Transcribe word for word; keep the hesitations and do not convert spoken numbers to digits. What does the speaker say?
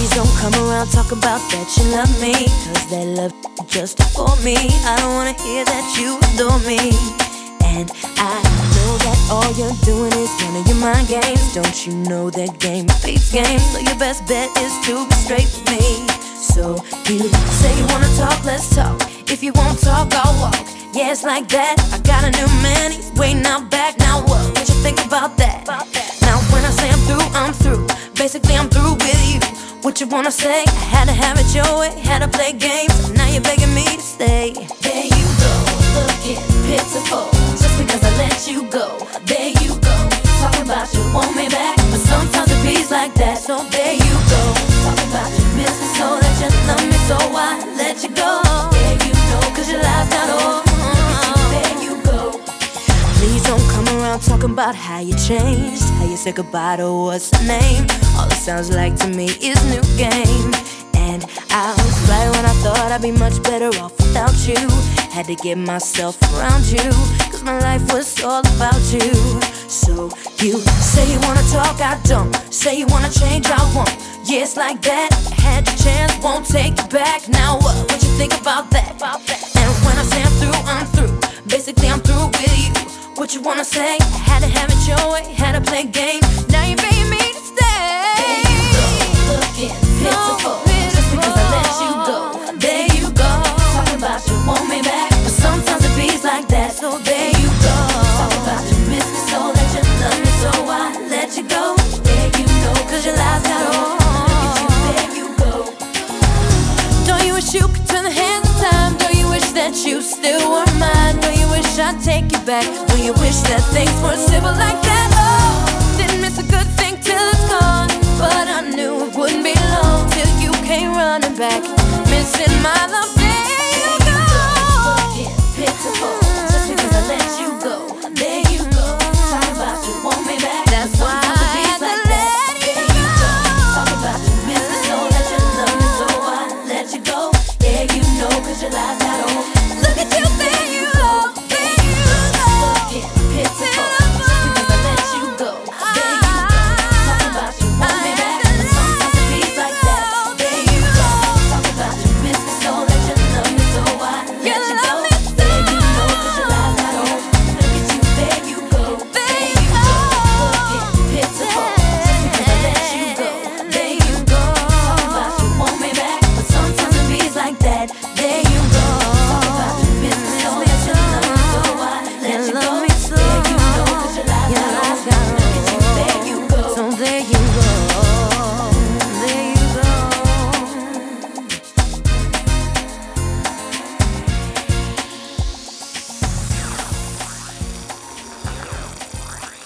Please don't come around talking about that you love me, cause that love just for me. I don't wanna hear that you adore me. And I know that all you're doing is one of your mind games. Don't you know that game beats game? So your best bet is to be straight with me. So you say you wanna talk, let's talk. If you won't talk, I'll walk. Yeah, it's like that. I got a new man, he's waiting out back. Now what? What you think about that? Now when I say I'm through, I'm through. Basically I'm through with you. What you wanna say? I had to have it your way, had to play games. Now you're begging me to stay. There you go, looking pitiful. Just because I let you go. There you go, talking about you want me back, but sometimes it beats like that. So there you go, talking about you miss me so that you love me, so I let you go. There you go, cause your lies got old. There you go. Please don't come around talking about how you changed, how you said goodbye to what's the name. All it sounds like to me is new game. And I was right when I thought I'd be much better off without you. Had to get myself around you, cause my life was all about you. So you say you wanna talk, I don't. Say you wanna change, I won't. Yeah, it's like that. I had your chance, won't take it back. Now what? What you think about that? And when I say I'm through, I'm through. Basically I'm through with you. What you wanna say? I had to have it your way, had to play game. Now you're begging me to stay. There you go, looking pitiful. Just because I let you go. There you go, talking about you want me back, but sometimes it beats like that. So there you go, talking about you miss me so that you love me, so I let you go. There you know, cause your lies got old. Look at you, there you go. Don't you wish you could turn the hands of time? Don't you wish that you still were mine? Don't you wish I'd take you back? Don't you wish that things were simple like that? Oh, didn't miss a good thing till it's gone, but I knew it wouldn't be long till you came running back, missing my love.